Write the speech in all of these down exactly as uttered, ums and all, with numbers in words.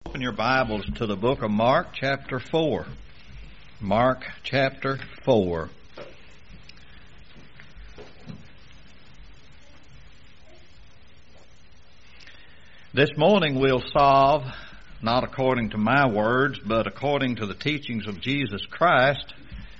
Open your Bibles to the book of Mark chapter four. Mark chapter four. This morning we'll solve, not according to my words, but according to the teachings of Jesus Christ,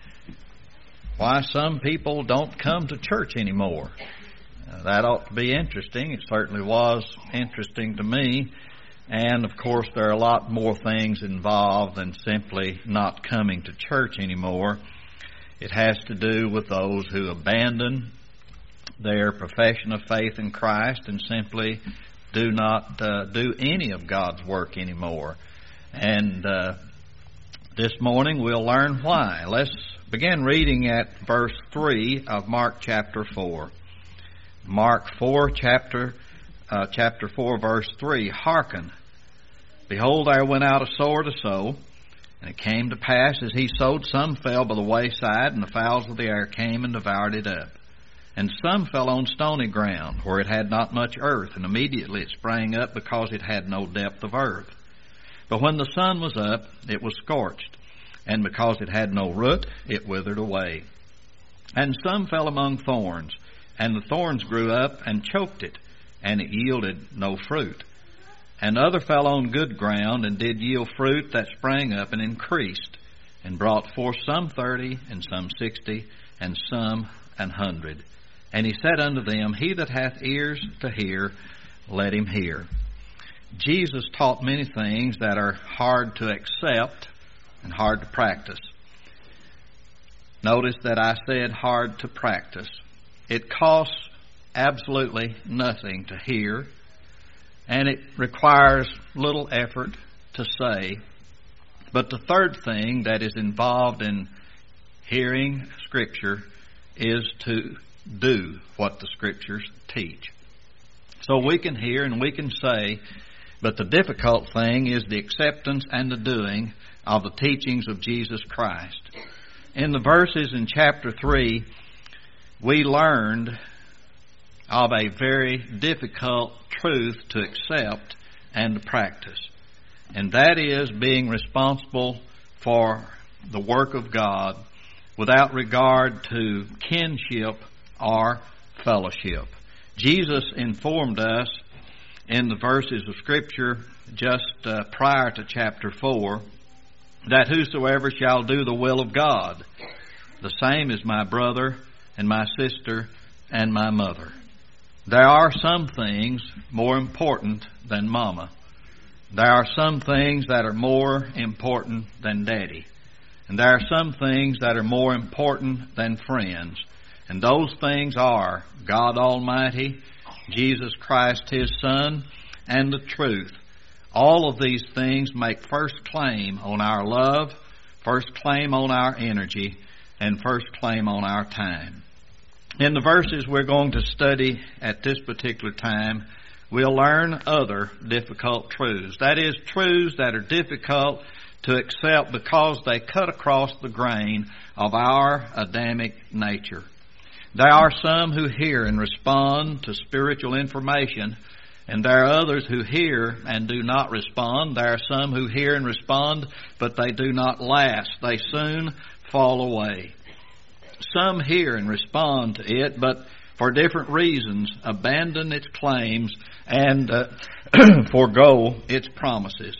why some people don't come to church anymore. Uh, that ought to be interesting. It certainly was interesting to me. And, of course, there are a lot more things involved than simply not coming to church anymore. It has to do with those who abandon their profession of faith in Christ and simply do not uh, do any of God's work anymore. And uh, this morning we'll learn why. Let's begin reading at verse three of Mark chapter four. Mark four, chapter, uh, chapter four, verse three. Hearken. Behold, there went out a sower to sow, and it came to pass, as he sowed, some fell by the wayside, and the fowls of the air came and devoured it up. And some fell on stony ground, where it had not much earth, and immediately it sprang up, because it had no depth of earth. But when the sun was up, it was scorched, and because it had no root, it withered away. And some fell among thorns, and the thorns grew up and choked it, and it yielded no fruit. And other fell on good ground, and did yield fruit that sprang up and increased, and brought forth some thirty, and some sixty, and some an hundred. And he said unto them, He that hath ears to hear, let him hear. Jesus taught many things that are hard to accept and hard to practice. Notice that I said hard to practice. It costs absolutely nothing to hear, and it requires little effort to say. But the third thing that is involved in hearing Scripture is to do what the Scriptures teach. So we can hear and we can say, but the difficult thing is the acceptance and the doing of the teachings of Jesus Christ. In the verses in chapter three, we learned of a very difficult truth to accept and to practice. And that is being responsible for the work of God without regard to kinship or fellowship. Jesus informed us in the verses of Scripture just uh, prior to chapter four that whosoever shall do the will of God, the same is my brother and my sister and my mother. There are some things more important than Mama. There are some things that are more important than Daddy. And there are some things that are more important than friends. And those things are God Almighty, Jesus Christ His Son, and the truth. All of these things make first claim on our love, first claim on our energy, and first claim on our time. In the verses we're going to study at this particular time, we'll learn other difficult truths. That is, truths that are difficult to accept because they cut across the grain of our Adamic nature. There are some who hear and respond to spiritual information, and there are others who hear and do not respond. There are some who hear and respond, but they do not last. They soon fall away. Some hear and respond to it, but for different reasons abandon its claims and uh, forego its promises.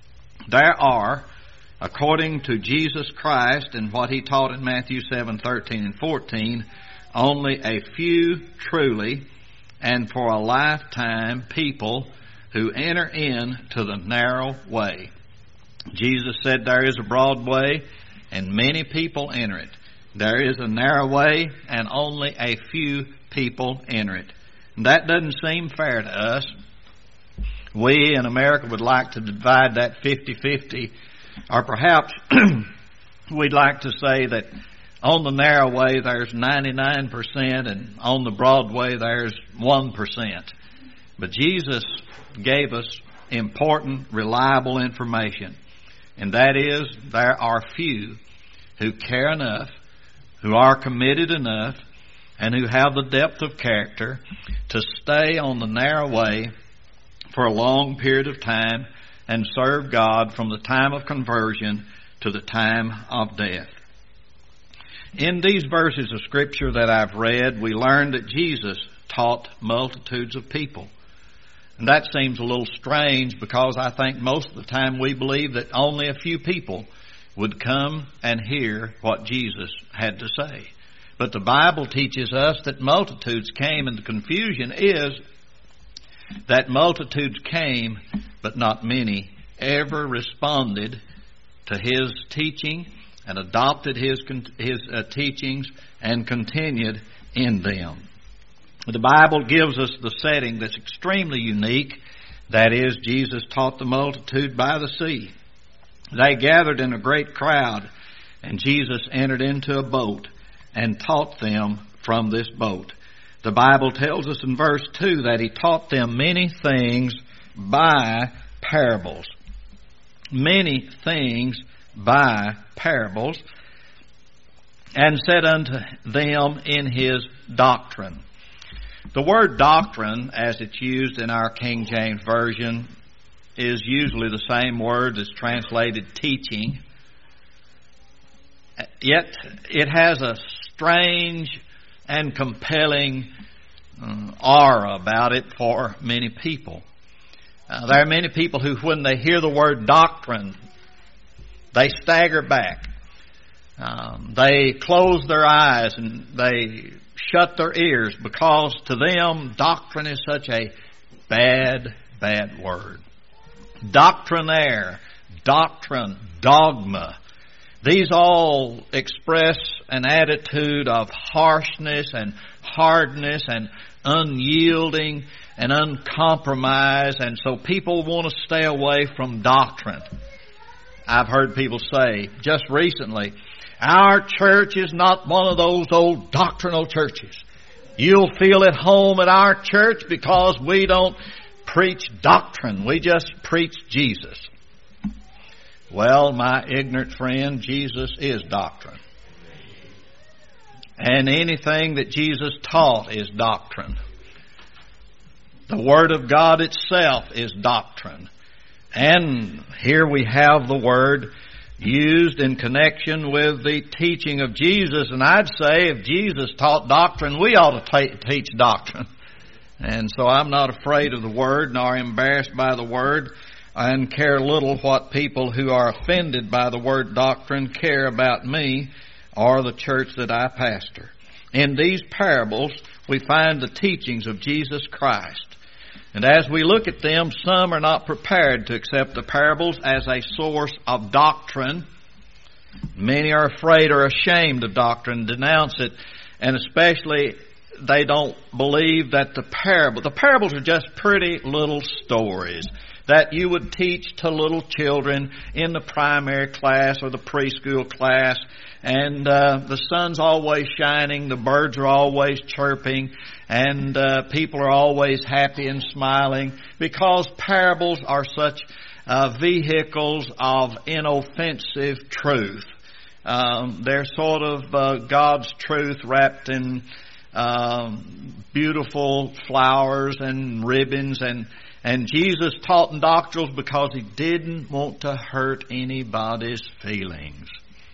There are, according to Jesus Christ and what He taught in Matthew seven, thirteen and fourteen, only a few truly and for a lifetime people who enter into the narrow way. Jesus said there is a broad way and many people enter it. There is a narrow way, and only a few people enter it. And that doesn't seem fair to us. We in America would like to divide that fifty-fifty, or perhaps we'd like to say that on the narrow way there's ninety-nine percent, and on the broad way there's one percent. But Jesus gave us important, reliable information, and that is there are few who care enough, who are committed enough, and who have the depth of character to stay on the narrow way for a long period of time and serve God from the time of conversion to the time of death. In these verses of Scripture that I've read, we learn that Jesus taught multitudes of people. And that seems a little strange because I think most of the time we believe that only a few people would come and hear what Jesus had to say. But the Bible teaches us that multitudes came, and the confusion is that multitudes came, but not many ever responded to His teaching and adopted His, his uh, teachings and continued in them. The Bible gives us the setting that's extremely unique. That is, Jesus taught the multitude by the sea. They gathered in a great crowd, and Jesus entered into a boat and taught them from this boat. The Bible tells us in verse two that He taught them many things by parables. Many things by parables, and said unto them in His doctrine. The word doctrine, as it's used in our King James Version, is usually the same word that's translated teaching. Yet it has a strange and compelling um, aura about it for many people. Uh, there are many people who, when they hear the word doctrine, they stagger back. Um, they close their eyes and they shut their ears because to them doctrine is such a bad, bad word. Doctrinaire, doctrine, dogma. These all express an attitude of harshness and hardness and unyielding and uncompromised, and so people want to stay away from doctrine. I've heard people say just recently, our church is not one of those old doctrinal churches. You'll feel at home at our church because we don't preach doctrine. We just preach Jesus. Well, my ignorant friend, Jesus is doctrine. And anything that Jesus taught is doctrine. The Word of God itself is doctrine. And here we have the Word used in connection with the teaching of Jesus. And I'd say if Jesus taught doctrine, we ought to ta- teach doctrine. And so I'm not afraid of the Word, nor embarrassed by the Word, and care little what people who are offended by the word doctrine care about me or the church that I pastor. In these parables, we find the teachings of Jesus Christ. And as we look at them, some are not prepared to accept the parables as a source of doctrine. Many are afraid or ashamed of doctrine, denounce it, and especially they don't believe that the parable, the parables are just pretty little stories that you would teach to little children in the primary class or the preschool class. And uh, the sun's always shining, the birds are always chirping, and uh, people are always happy and smiling, because parables are such uh, vehicles of inoffensive truth. Um, they're sort of uh, God's truth wrapped in um, beautiful flowers and ribbons, and And Jesus taught in doctrines because He didn't want to hurt anybody's feelings.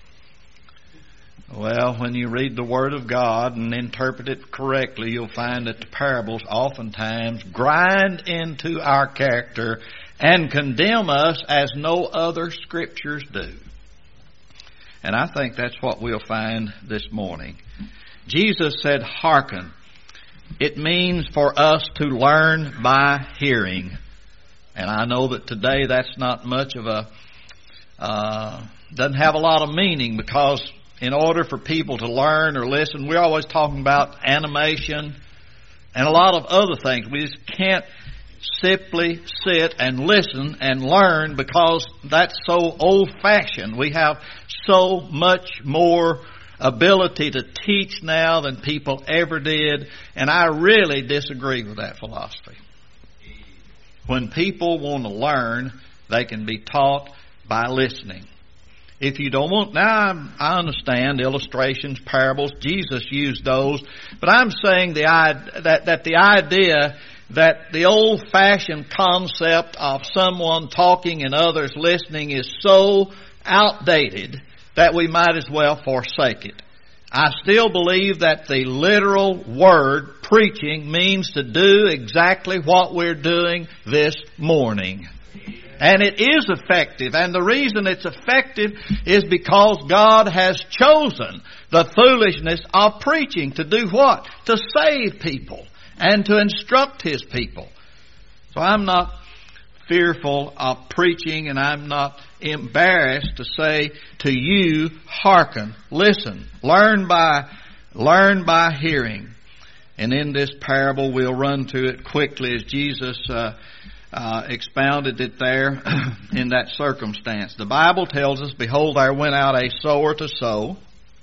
Well, when you read the Word of God and interpret it correctly, you'll find that the parables oftentimes grind into our character and condemn us as no other Scriptures do. And I think that's what we'll find this morning. Jesus said, "Hearken." It means for us to learn by hearing. And I know that today that's not much of a, uh, doesn't have a lot of meaning, because in order for people to learn or listen, we're always talking about animation and a lot of other things. We just can't simply sit and listen and learn, because that's so old-fashioned. We have so much more ability to teach now than people ever did, and I really disagree with that philosophy. When people want to learn, they can be taught by listening. If you don't want, now I understand illustrations, parables, Jesus used those, but I'm saying the that that the idea that the old-fashioned concept of someone talking and others listening is so outdated that we might as well forsake it. I still believe that the literal word preaching means to do exactly what we're doing this morning. And it is effective. And the reason it's effective is because God has chosen the foolishness of preaching to do what? To save people and to instruct His people. So I'm not fearful of preaching, and I'm not embarrassed to say to you, hearken, listen, learn by, learn by hearing. And in this parable, we'll run to it quickly as Jesus uh, uh, expounded it there in that circumstance. The Bible tells us, behold, there went out a sower to sow.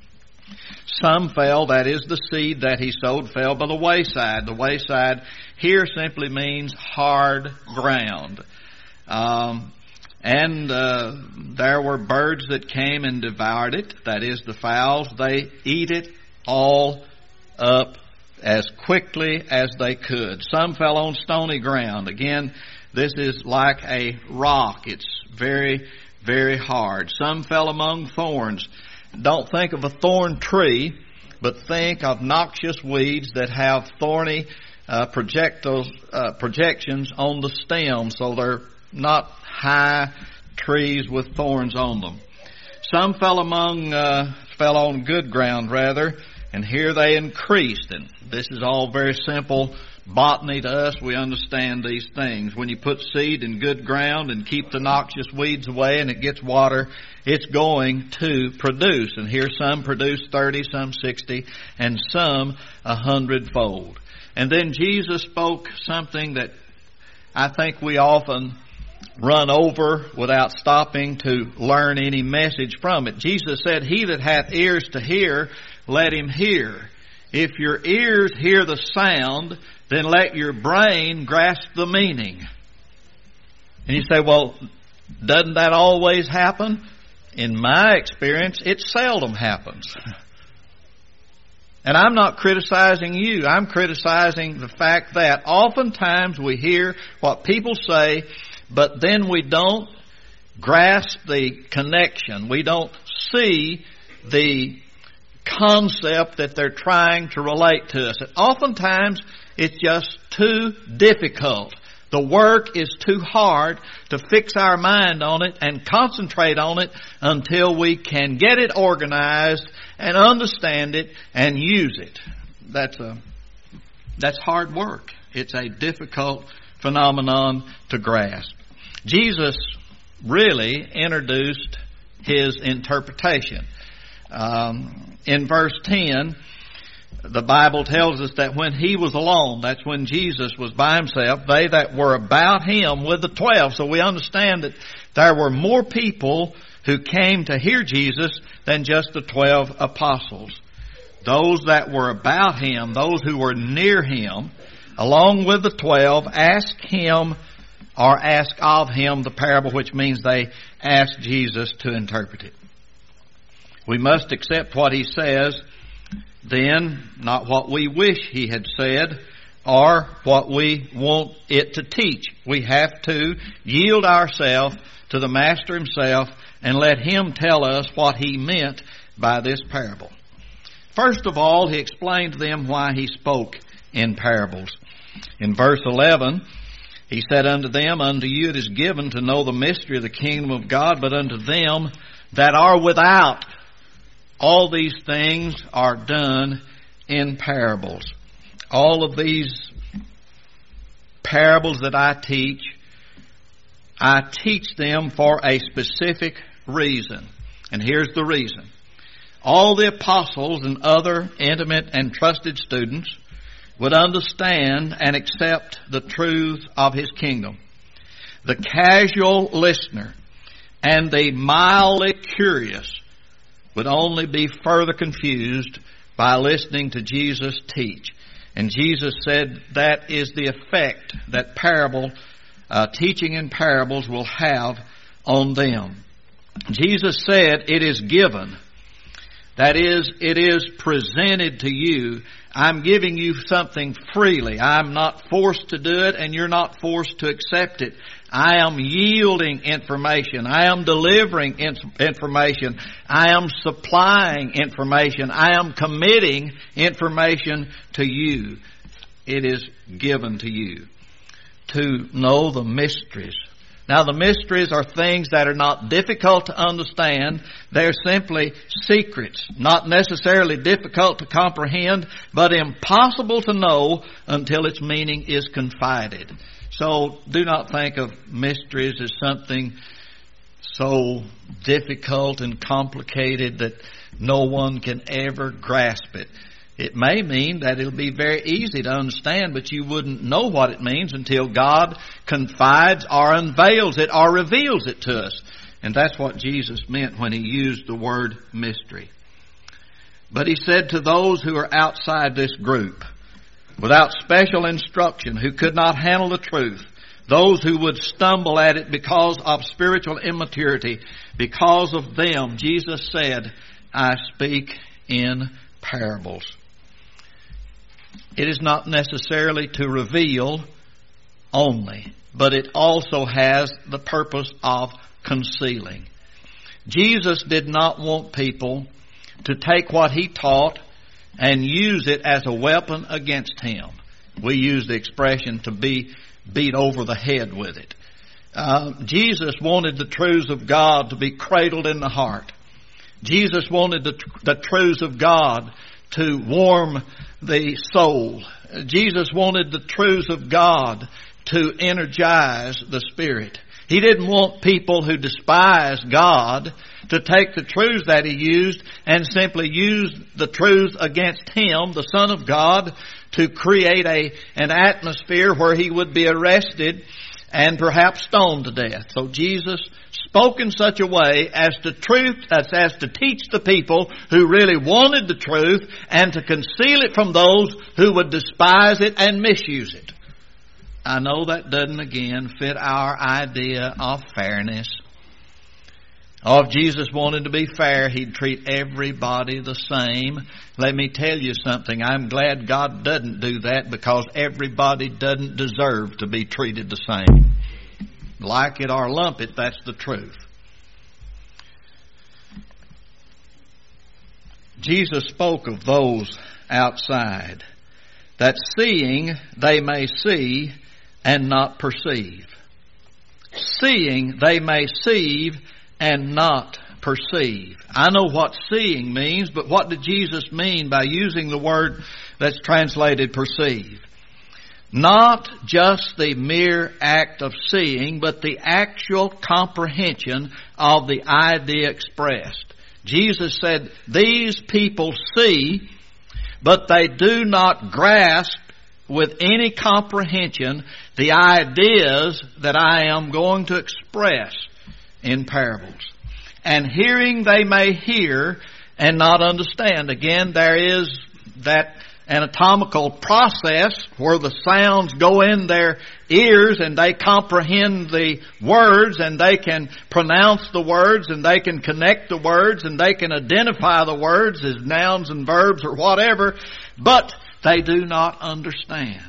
Some fell, that is the seed that he sowed, fell by the wayside. The wayside here simply means hard ground. Um, and uh, there were birds that came and devoured it, that is the fowls. They eat it all up as quickly as they could. Some fell on stony ground. Again, this is like a rock. It's very, very hard. Some fell among thorns. Don't think of a thorn tree, but think of noxious weeds that have thorny uh, projectiles, uh, projections on the stem, so they're not high trees with thorns on them. Some fell among, uh, fell on good ground rather, and here they increased. And this is all very simple botany to us. We understand these things. When you put seed in good ground and keep the noxious weeds away and it gets water, it's going to produce. And here some produce thirty, some sixty, and some a hundredfold. And then Jesus spoke something that I think we often run over without stopping to learn any message from it. Jesus said, he that hath ears to hear, let him hear. If your ears hear the sound, then let your brain grasp the meaning. And you say, well, doesn't that always happen? In my experience, it seldom happens. And I'm not criticizing you. I'm criticizing the fact that oftentimes we hear what people say, but then we don't grasp the connection. We don't see the concept that they're trying to relate to us. And oftentimes it's just too difficult. The work is too hard to fix our mind on it and concentrate on it until we can get it organized and understand it and use it. That's a, that's hard work. It's a difficult phenomenon to grasp. Jesus really introduced His interpretation. Um, in verse ten, the Bible tells us that when He was alone, that's when Jesus was by Himself, they that were about Him with the twelve. So we understand that there were more people who came to hear Jesus than just the twelve apostles. Those that were about Him, those who were near Him, along with the twelve, asked Him or asked of Him the parable, which means they asked Jesus to interpret it. We must accept what He says, then, not what we wish He had said or what we want it to teach. We have to yield ourselves to the Master Himself and let Him tell us what He meant by this parable. First of all, He explained to them why He spoke in parables. In verse eleven, He said unto them, unto you it is given to know the mystery of the kingdom of God, but unto them that are without, all these things are done in parables. All of these parables that I teach, I teach them for a specific reason. And here's the reason. All the apostles and other intimate and trusted students would understand and accept the truth of His kingdom. The casual listener and the mildly curious would only be further confused by listening to Jesus teach. And Jesus said that is the effect that parable, uh, teaching in parables will have on them. Jesus said it is given. That is, it is presented to you. I'm giving you something freely. I'm not forced to do it, and you're not forced to accept it. I am yielding information. I am delivering information. I am supplying information. I am committing information to you. It is given to you to know the mysteries. Now, the mysteries are things that are not difficult to understand. They're simply secrets, not necessarily difficult to comprehend, but impossible to know until its meaning is confided. So do not think of mysteries as something so difficult and complicated that no one can ever grasp it. It may mean that it'll be very easy to understand, but you wouldn't know what it means until God confides or unveils it or reveals it to us. And that's what Jesus meant when He used the word mystery. But He said to those who are outside this group, without special instruction, who could not handle the truth, those who would stumble at it because of spiritual immaturity, because of them, Jesus said, I speak in parables. It is not necessarily to reveal only, but it also has the purpose of concealing. Jesus did not want people to take what He taught and use it as a weapon against Him. We use the expression to be beat over the head with it. Uh, Jesus wanted the truths of God to be cradled in the heart. Jesus wanted the, the truths of God to warm the soul. Jesus wanted the truths of God to energize the spirit. He didn't want people who despise God to take the truths that He used and simply use the truths against Him, the Son of God, to create a an atmosphere where He would be arrested and perhaps stoned to death. So Jesus spoke in such a way as to truth, as, as to teach the people who really wanted the truth and to conceal it from those who would despise it and misuse it. I know that doesn't again fit our idea of fairness. Oh, if Jesus wanted to be fair, He'd treat everybody the same. Let me tell you something. I'm glad God doesn't do that, because everybody doesn't deserve to be treated the same. Like it or lump it, that's the truth. Jesus spoke of those outside, that seeing they may see and not perceive. Seeing they may see and not perceive. I know what seeing means, but what did Jesus mean by using the word that's translated perceive? Not just the mere act of seeing, but the actual comprehension of the idea expressed. Jesus said, these people see, but they do not grasp with any comprehension the ideas that I am going to express in parables. And hearing they may hear and not understand. Again, there is that anatomical process where the sounds go in their ears and they comprehend the words and they can pronounce the words and they can connect the words and they can identify the words as nouns and verbs or whatever, but they do not understand.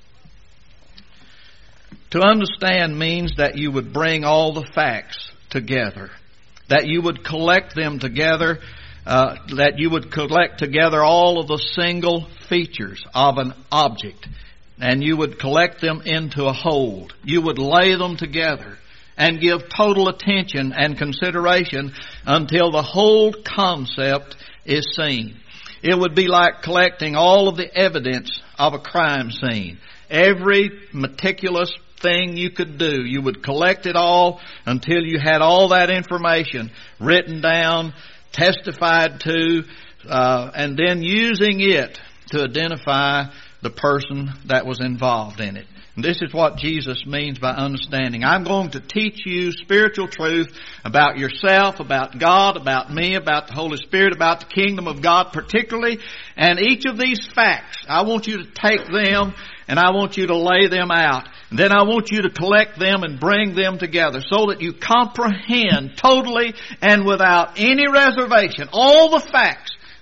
To understand means that you would bring all the facts together, that you would collect them together, uh, that you would collect together all of the single features of an object, and you would collect them into a whole. You would lay them together and give total attention and consideration until the whole concept is seen. It would be like collecting all of the evidence of a crime scene. Every meticulous thing you could do, you would collect it all until you had all that information written down, testified to, uh, and then using it to identify the person that was involved in it. And this is what Jesus means by understanding. I'm going to teach you spiritual truth about yourself, about God, about me, about the Holy Spirit, about the kingdom of God particularly. And each of these facts, I want you to take them and I want you to lay them out. And then I want you to collect them and bring them together so that you comprehend totally and without any reservation all the facts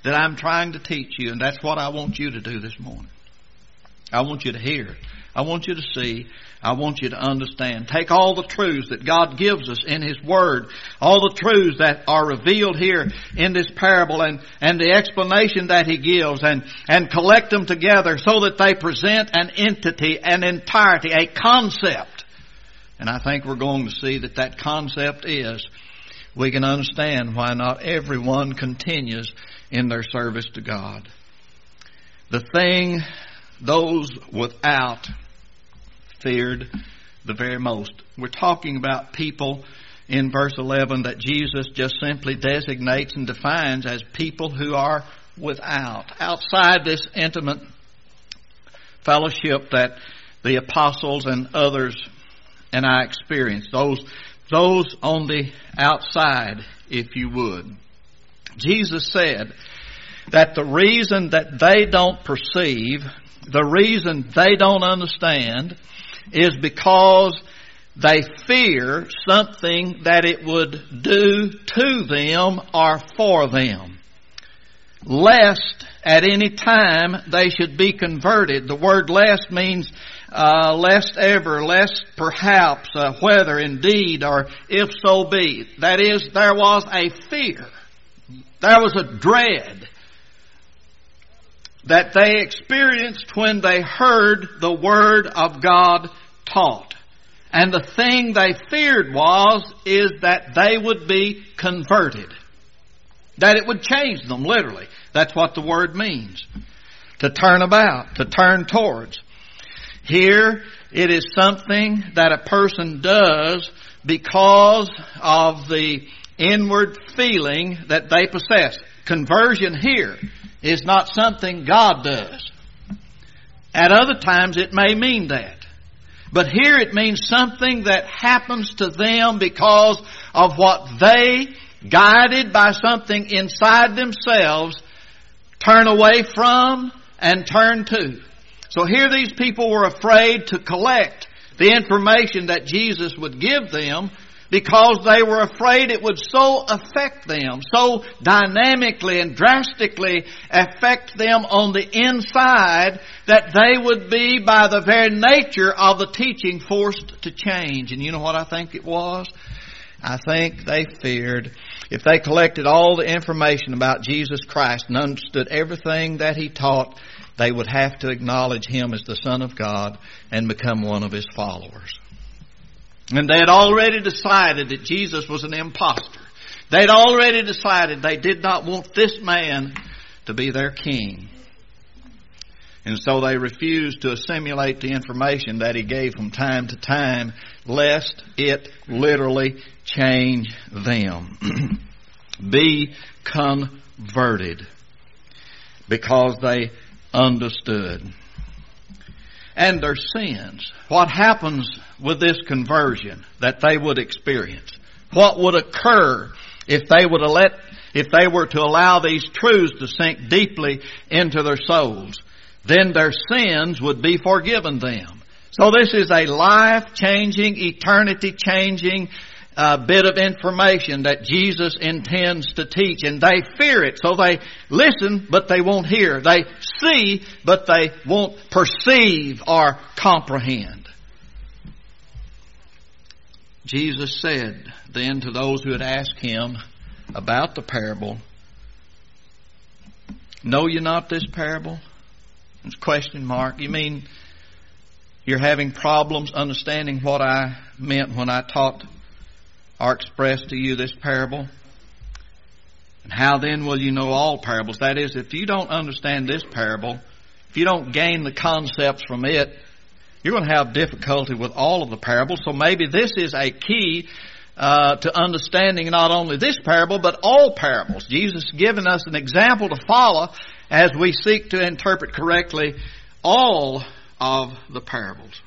that I'm trying to teach you, and that's what I want you to do this morning. I want you to hear. I want you to see. I want you to understand. Take all the truths that God gives us in His Word, all the truths that are revealed here in this parable, and, and the explanation that He gives, and, and collect them together so that they present an entity, an entirety, a concept. And I think we're going to see that that concept is, we can understand why not everyone continues in their service to God. The thing those without feared the very most. We're talking about people in verse eleven that Jesus just simply designates and defines as people who are without, outside this intimate fellowship that the apostles and others and I experienced. Those, those on the outside, if you would. Jesus said that the reason that they don't perceive, the reason they don't understand, is because they fear something that it would do to them or for them, lest at any time they should be converted. The word lest means uh, lest ever, lest perhaps, uh, whether indeed, or if so be. That is, there was a fear. There was a dread that they experienced when they heard the Word of God taught. And the thing they feared was, is that they would be converted. That it would change them, literally. That's what the word means. To turn about, to turn towards. Here, it is something that a person does because of the inward feeling that they possess. Conversion here is not something God does. At other times it may mean that. But here it means something that happens to them because of what they, guided by something inside themselves, turn away from and turn to. So here these people were afraid to collect the information that Jesus would give them because they were afraid it would so affect them, so dynamically and drastically affect them on the inside that they would be, by the very nature of the teaching, forced to change. And you know what I think it was? I think they feared if they collected all the information about Jesus Christ and understood everything that He taught, they would have to acknowledge Him as the Son of God and become one of His followers. And they had already decided that Jesus was an impostor. They had already decided they did not want this man to be their king. And so they refused to assimilate the information that He gave from time to time, lest it literally change them. Be converted. Because they understood. And their sins. What happens with this conversion that they would experience? What would occur if they would let, if they were to allow these truths to sink deeply into their souls? Then their sins would be forgiven them. So this is a life-changing, eternity-changing uh, bit of information that Jesus intends to teach. And they fear it. So they listen, but they won't hear. They see, but they won't perceive or comprehend. Jesus said then to those who had asked Him about the parable, "Know you not this parable?" It's a question mark. You mean you're having problems understanding what I meant when I taught or expressed to you this parable? And how then will you know all parables? That is, if you don't understand this parable, if you don't gain the concepts from it, you're going to have difficulty with all of the parables. So maybe this is a key uh, to understanding not only this parable, but all parables. Jesus has given us an example to follow as we seek to interpret correctly all of the parables.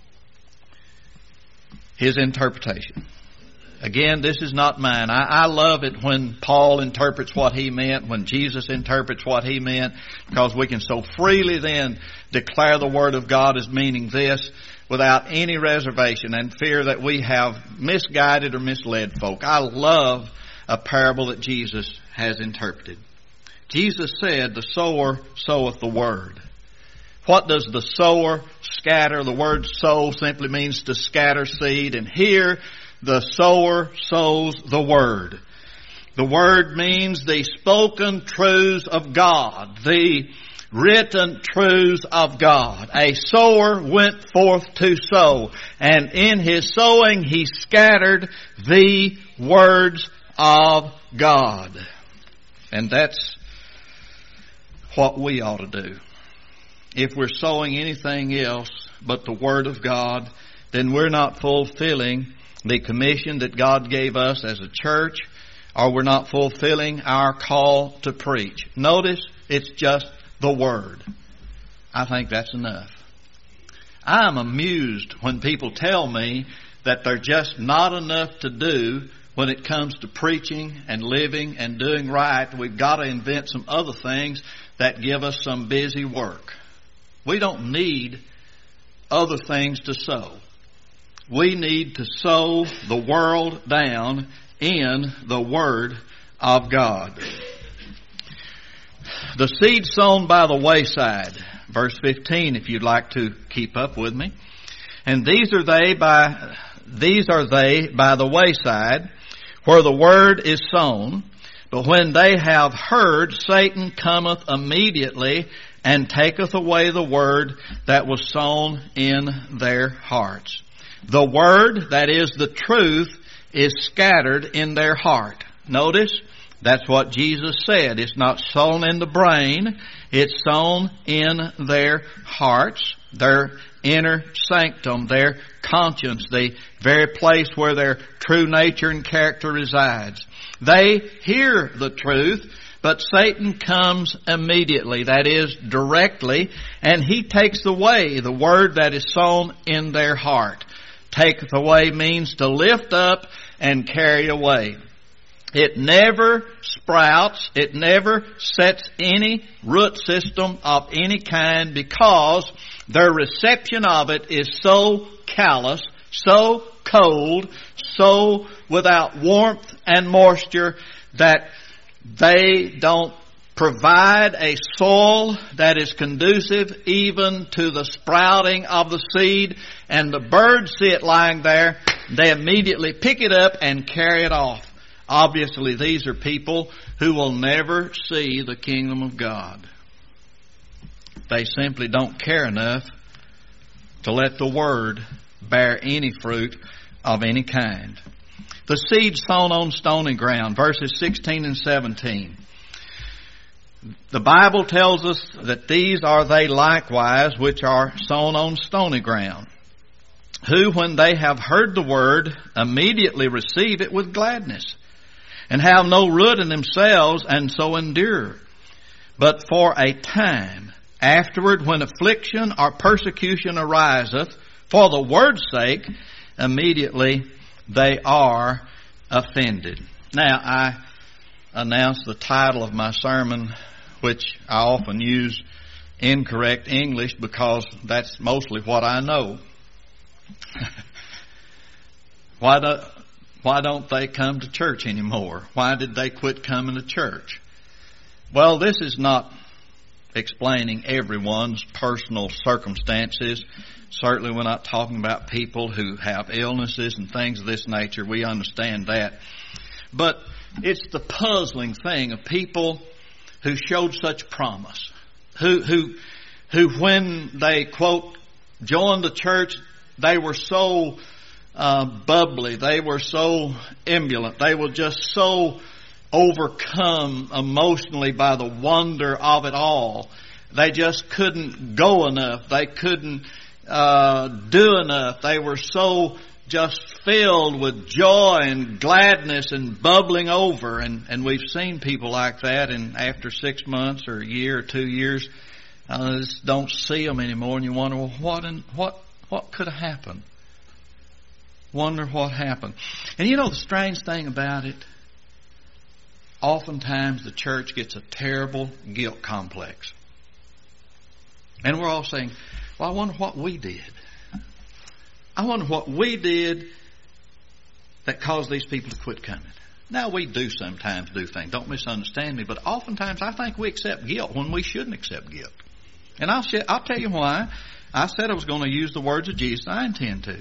His interpretation. Again, this is not mine. I, I love it when Paul interprets what he meant, when Jesus interprets what he meant, because we can so freely then declare the Word of God as meaning this without any reservation and fear that we have misguided or misled folk. I love a parable that Jesus has interpreted. Jesus said, the sower soweth the word. What does the sower scatter? The word sow simply means to scatter seed. And here, the sower sows the word. The word means the spoken truths of God, the written truths of God. A sower went forth to sow, and in his sowing he scattered the words of God. And that's what we ought to do. If we're sowing anything else but the Word of God, then we're not fulfilling the commission that God gave us as a church, or we're not fulfilling our call to preach. Notice, it's just the Word. I think that's enough. I'm amused when people tell me that there's just not enough to do when it comes to preaching and living and doing right. We've got to invent some other things that give us some busy work. We don't need other things to sow. We need to sow the world down in the Word of God. The seed sown by the wayside, verse fifteen, if you'd like to keep up with me. And these are they by these are they by the wayside, where the word is sown. But when they have heard, Satan cometh immediately and taketh away the word that was sown in their hearts. The word, that is the truth, is scattered in their heart. Notice, that's what Jesus said. It's not sown in the brain. It's sown in their hearts, their inner sanctum, their conscience, the very place where their true nature and character resides. They hear the truth, but Satan comes immediately, that is, directly, and he takes away the word that is sown in their heart. Taketh away means to lift up and carry away. It never sprouts, it never sets any root system of any kind, because their reception of it is so callous, so cold, so without warmth and moisture that they don't provide a soil that is conducive even to the sprouting of the seed. And the birds see it lying there, they immediately pick it up and carry it off. Obviously, these are people who will never see the kingdom of God. They simply don't care enough to let the word bear any fruit of any kind. The seed sown on stony ground, verses sixteen and seventeen. The Bible tells us that these are they likewise which are sown on stony ground, who when they have heard the word immediately receive it with gladness, and have no root in themselves, and so endure. But for a time afterward, when affliction or persecution ariseth for the word's sake, immediately they are offended. Now, I announce the title of my sermon, which I often use incorrect English because that's mostly what I know. Why do, why don't they come to church anymore? Why did they quit coming to church? Well, this is not explaining everyone's personal circumstances. Certainly we're not talking about people who have illnesses and things of this nature. We understand that. But it's the puzzling thing of people who showed such promise, who who who when they, quote, joined the church, they were so uh, bubbly, they were so ebullient, they were just so overcome emotionally by the wonder of it all. They just couldn't go enough. They couldn't uh, do enough. They were so just filled with joy and gladness and bubbling over. And, and we've seen people like that, and after six months or a year or two years, uh, just don't see them anymore. And you wonder, well, what in, what what could have happened? Wonder what happened. And you know the strange thing about it? Oftentimes the church gets a terrible guilt complex. And we're all saying, well, I wonder what we did. I wonder what we did that caused these people to quit coming. Now, we do sometimes do things. Don't misunderstand me. But oftentimes I think we accept guilt when we shouldn't accept guilt. And I'll, sh- I'll tell you why. I said I was going to use the words of Jesus. I intend to.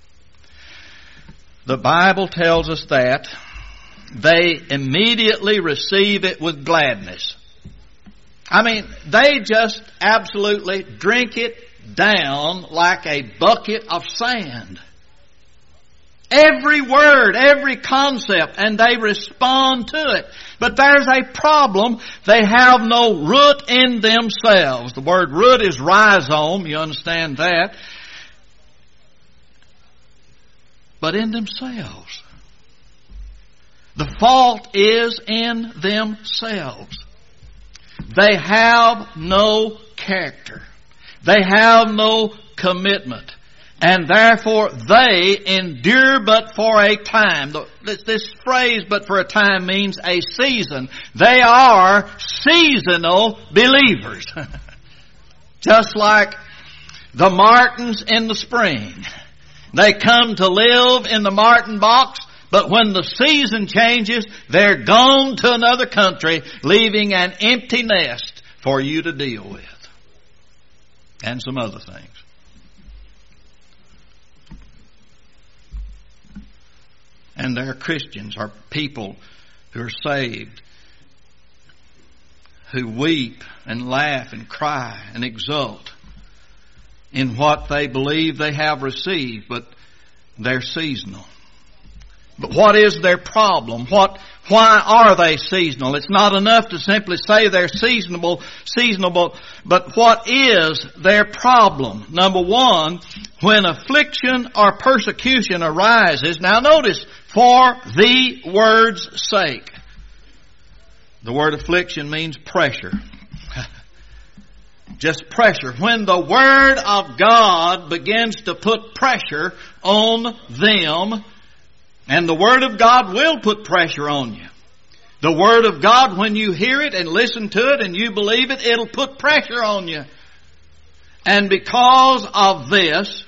The Bible tells us that they immediately receive it with gladness. I mean, they just absolutely drink it down like a bucket of sand. Every word, every concept, and they respond to it. But there's a problem. They have no root in themselves. The word root is rhizome. You understand that? But in themselves. The fault is in themselves. They have no character. They have no commitment. And therefore they endure but for a time. This, this phrase, but for a time, means a season. They are seasonal believers. Just like the martins in the spring. They come to live in the martin box, but when the season changes, they're gone to another country, leaving an empty nest for you to deal with. And some other things. And they're Christians, are people who are saved, who weep and laugh and cry and exult in what they believe they have received, but they're seasonal. But what is their problem? What, why are they seasonal? It's not enough to simply say they're seasonable, seasonable, but what is their problem? Number one, when affliction or persecution arises, now notice, for the word's sake. The word affliction means pressure. Just pressure. When the Word of God begins to put pressure on them, and the Word of God will put pressure on you. The Word of God, when you hear it and listen to it and you believe it, it'll put pressure on you. And because of this,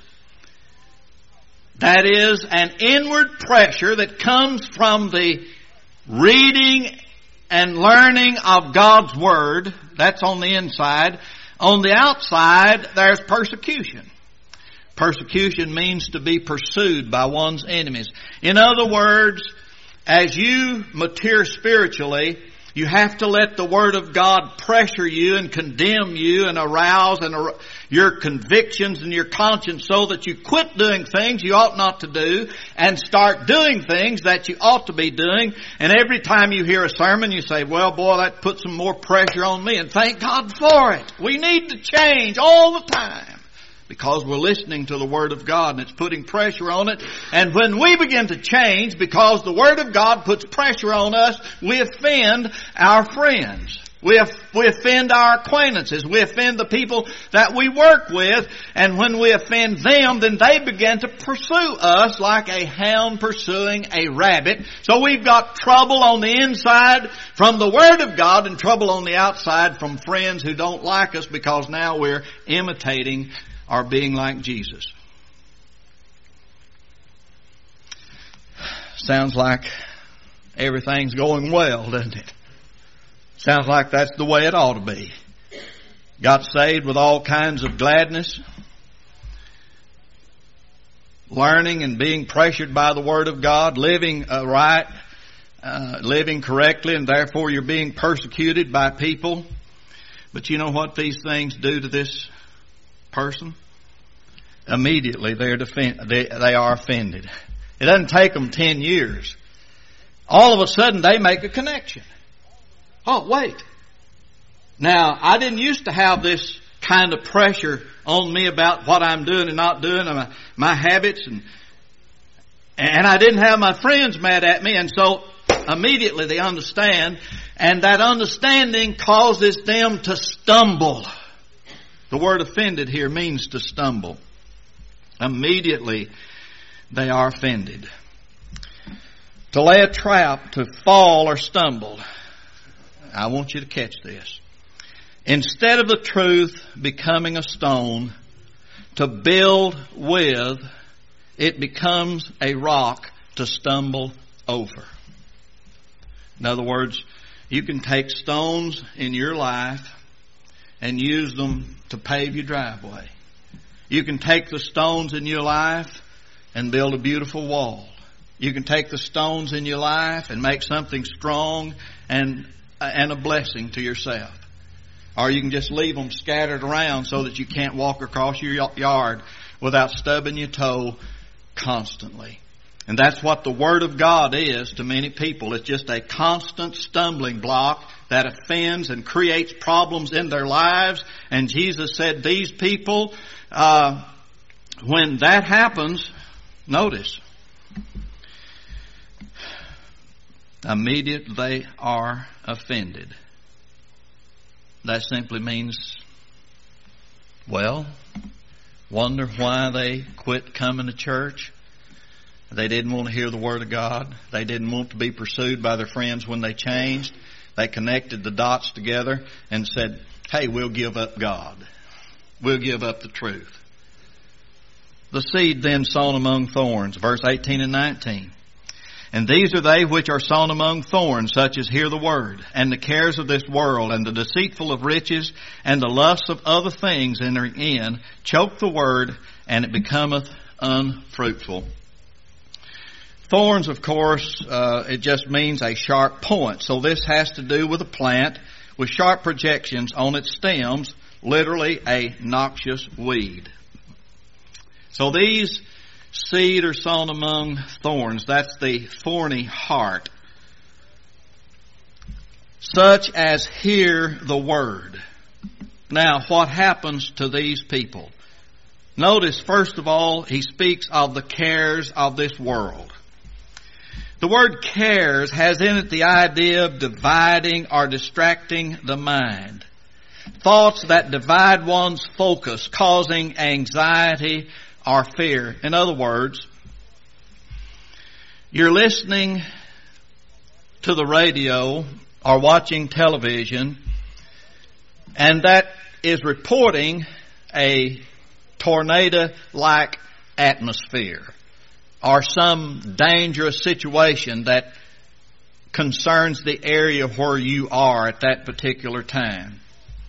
that is an inward pressure that comes from the reading and learning of God's Word. That's on the inside. On the outside, there's persecution. Persecution means to be pursued by one's enemies. In other words, as you mature spiritually, you have to let the Word of God pressure you and condemn you and arouse and ar- your convictions and your conscience so that you quit doing things you ought not to do and start doing things that you ought to be doing. And every time you hear a sermon, you say, well, boy, that puts some more pressure on me, and thank God for it. We need to change all the time. Because we're listening to the Word of God and it's putting pressure on it. And when we begin to change, because the Word of God puts pressure on us, we offend our friends. We, we offend our acquaintances. We offend the people that we work with. And when we offend them, then they begin to pursue us like a hound pursuing a rabbit. So we've got trouble on the inside from the Word of God and trouble on the outside from friends who don't like us because now we're imitating or being like Jesus. Sounds like everything's going well, doesn't it? Sounds like that's the way it ought to be. Got saved with all kinds of gladness. Learning and being pressured by the Word of God. Living uh, right. Uh, living correctly, and therefore you're being persecuted by people. But you know what these things do to this person? Immediately they're defend, they, they are offended. It doesn't take them ten years. All of a sudden they make a connection. Oh, wait. Now, I didn't used to have this kind of pressure on me about what I'm doing and not doing, and my, my habits, and and I didn't have my friends mad at me, and so immediately they understand, and that understanding causes them to stumble. The word offended here means to stumble. Immediately they are offended. To lay a trap, to fall or stumble. I want you to catch this. Instead of the truth becoming a stone to build with, it becomes a rock to stumble over. In other words, you can take stones in your life and use them to pave your driveway. You can take the stones in your life and build a beautiful wall. You can take the stones in your life and make something strong and and a blessing to yourself. Or you can just leave them scattered around so that you can't walk across your yard without stubbing your toe constantly. And that's what the Word of God is to many people. It's just a constant stumbling block that offends and creates problems in their lives. And Jesus said these people, uh, when that happens, notice, immediately they are offended. That simply means, well, wonder why they quit coming to church. They didn't want to hear the Word of God. They didn't want to be pursued by their friends when they changed. They connected the dots together and said, hey, we'll give up God. We'll give up the truth. The seed then sown among thorns, verse eighteen and nineteen. And these are they which are sown among thorns, such as hear the word, and the cares of this world, and the deceitful of riches, and the lusts of other things entering in, choke the word, and it becometh unfruitful. Thorns, of course, uh, it just means a sharp point. So this has to do with a plant with sharp projections on its stems, literally a noxious weed. So these seed are sown among thorns. That's the thorny heart. Such as hear the word. Now, what happens to these people? Notice, first of all, he speaks of the cares of this world. The word cares has in it the idea of dividing or distracting the mind. Thoughts that divide one's focus, causing anxiety or fear. In other words, you're listening to the radio or watching television, and that is reporting a tornado-like atmosphere or some dangerous situation that concerns the area where you are at that particular time.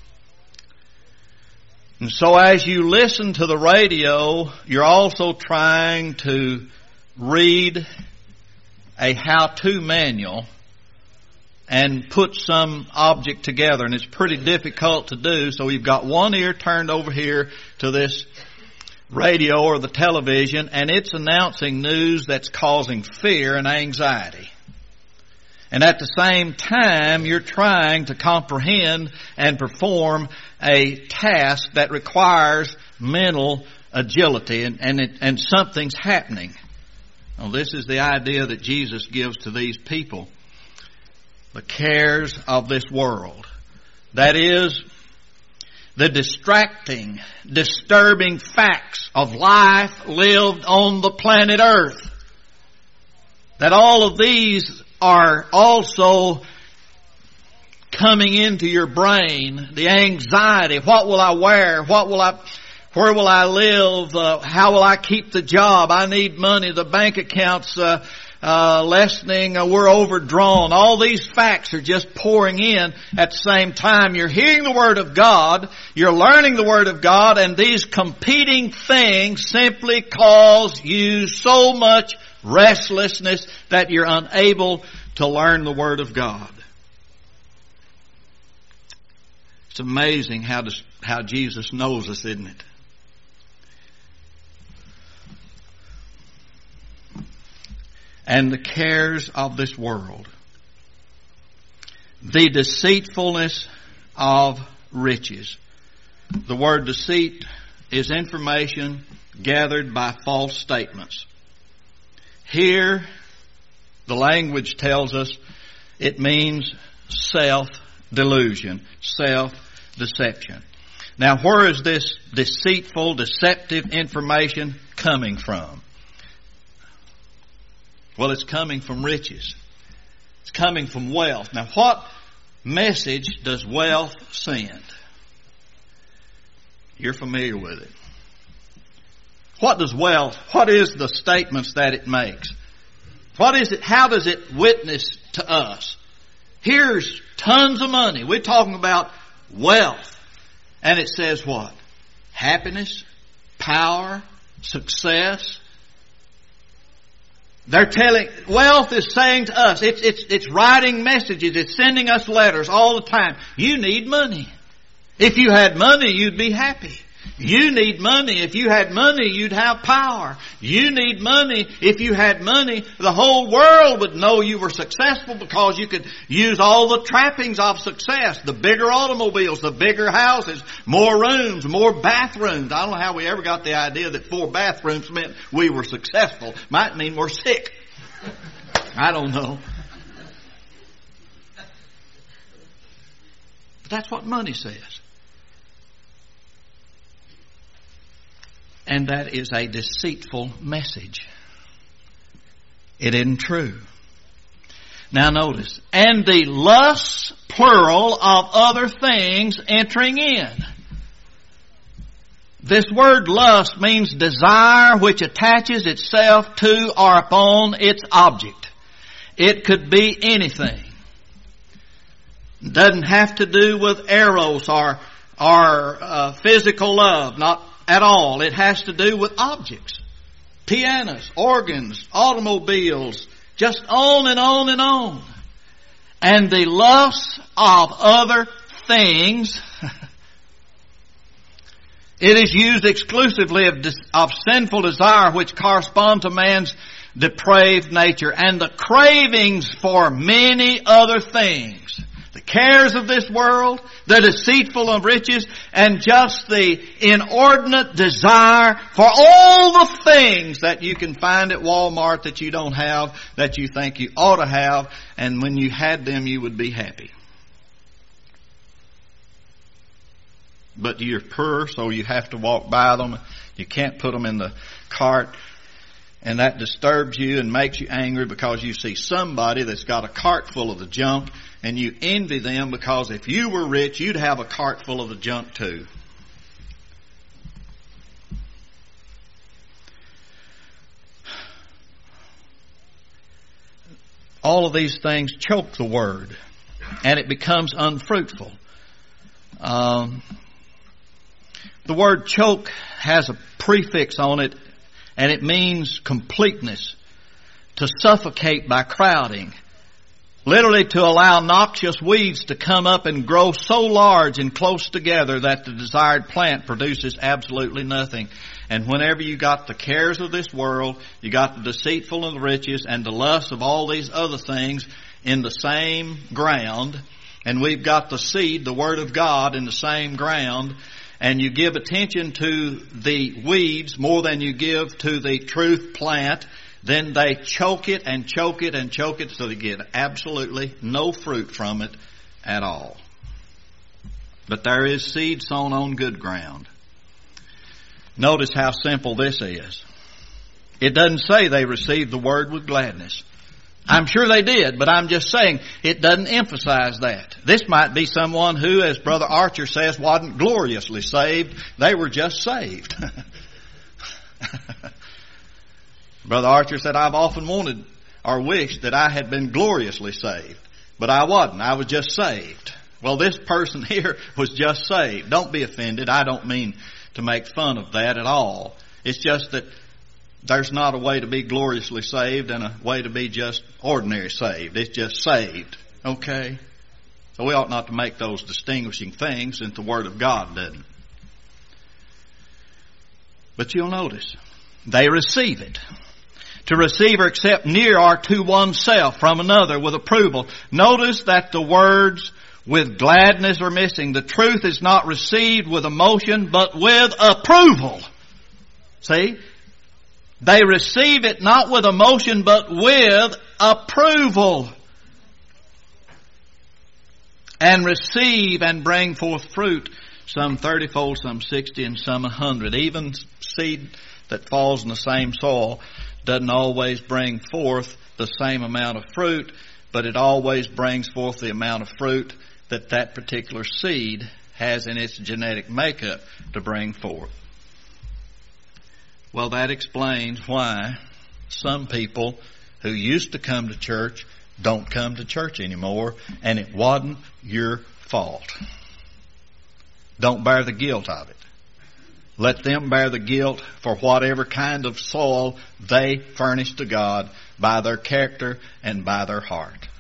And so as you listen to the radio, you're also trying to read a how-to manual and put some object together. And it's pretty difficult to do. So you've got one ear turned over here to this radio or the television, and it's announcing news that's causing fear and anxiety. And at the same time, you're trying to comprehend and perform a task that requires mental agility, and, and, it, and something's happening. Now, this is the idea that Jesus gives to these people. The cares of this world. That is, the distracting, disturbing facts of life lived on the planet Earth. That all of these are also coming into your brain. The anxiety. What will I wear? What will I, where will I live? Uh, how will I keep the job? I need money. The bank account's uh, uh, lessening. Uh, we're overdrawn. All these facts are just pouring in at the same time. You're hearing the Word of God. You're learning the Word of God. And these competing things simply cause you so much restlessness that you're unable to learn the Word of God. It's amazing how to, how Jesus knows us, isn't it? And the cares of this world. The deceitfulness of riches. The word deceit is information gathered by false statements. Here, the language tells us it means self-delusion, self-deception. Now, where is this deceitful, deceptive information coming from? Well, it's coming from riches. It's coming from wealth. Now, what message does wealth send? You're familiar with it. What does wealth, what is the statements that it makes? What is it, how does it witness to us? Here's tons of money. We're talking about wealth. And it says what? Happiness, power, success. They're telling, wealth is saying to us, it's, it's, it's writing messages, it's sending us letters all the time. You need money. If you had money, you'd be happy. You need money. If you had money, you'd have power. You need money. If you had money, the whole world would know you were successful because you could use all the trappings of success. The bigger automobiles, the bigger houses, more rooms, more bathrooms. I don't know how we ever got the idea that four bathrooms meant we were successful. Might mean we're sick. I don't know. But that's what money says. And that is a deceitful message. It isn't true. Now notice, and the lusts, plural, of other things entering in. This word lust means desire which attaches itself to or upon its object. It could be anything. It doesn't have to do with eros or, or uh, physical love, not at all. It has to do with objects. Pianos, organs, automobiles, just on and on and on. And the lusts of other things. It is used exclusively of, of sinful desire which correspond to man's depraved nature, and the cravings for many other things. The cares of this world, the deceitful of riches, and just the inordinate desire for all the things that you can find at Walmart that you don't have, that you think you ought to have, and when you had them you would be happy. But you're poor, so you have to walk by them. You can't put them in the cart. And that disturbs you and makes you angry because you see somebody that's got a cart full of the junk and you envy them, because if you were rich, you'd have a cart full of the junk too. All of these things choke the word and it becomes unfruitful. Um, the word choke has a prefix on it, and it means completeness, to suffocate by crowding. Literally to allow noxious weeds to come up and grow so large and close together that the desired plant produces absolutely nothing. And whenever you got the cares of this world, you got the deceitful and the riches and the lust of all these other things in the same ground, and we've got the seed, the Word of God, in the same ground, and you give attention to the weeds more than you give to the truth plant, then they choke it and choke it and choke it so they get absolutely no fruit from it at all. But there is seed sown on good ground. Notice how simple this is. It doesn't say they received the word with gladness. I'm sure they did, but I'm just saying it doesn't emphasize that. This might be someone who, as Brother Archer says, wasn't gloriously saved. They were just saved. Brother Archer said, I've often wanted or wished that I had been gloriously saved, but I wasn't. I was just saved. Well, this person here was just saved. Don't be offended. I don't mean to make fun of that at all. It's just that there's not a way to be gloriously saved and a way to be just ordinary saved. It's just saved. Okay? So we ought not to make those distinguishing things, since the Word of God doesn't. But you'll notice, they receive it. To receive or accept near or to oneself from another with approval. Notice that the words with gladness are missing. The truth is not received with emotion, but with approval. See? They receive it not with emotion, but with approval. And receive and bring forth fruit, some thirty-fold, some sixty, and some a hundred. Even seed that falls in the same soil doesn't always bring forth the same amount of fruit, but it always brings forth the amount of fruit that that particular seed has in its genetic makeup to bring forth. Well, that explains why some people who used to come to church don't come to church anymore, and it wasn't your fault. Don't bear the guilt of it. Let them bear the guilt for whatever kind of soil they furnish to God by their character and by their heart.